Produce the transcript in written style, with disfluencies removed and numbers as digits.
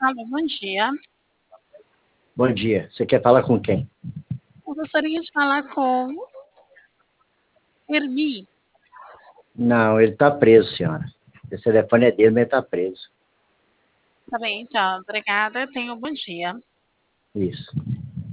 Alô, bom dia. Bom dia. Você quer falar com quem? Eu gostaria de falar com Hermi. Não, ele está preso, senhora. Esse telefone é dele, mas ele está preso. Tá bem, então. Obrigada. Tenha um bom dia. Isso.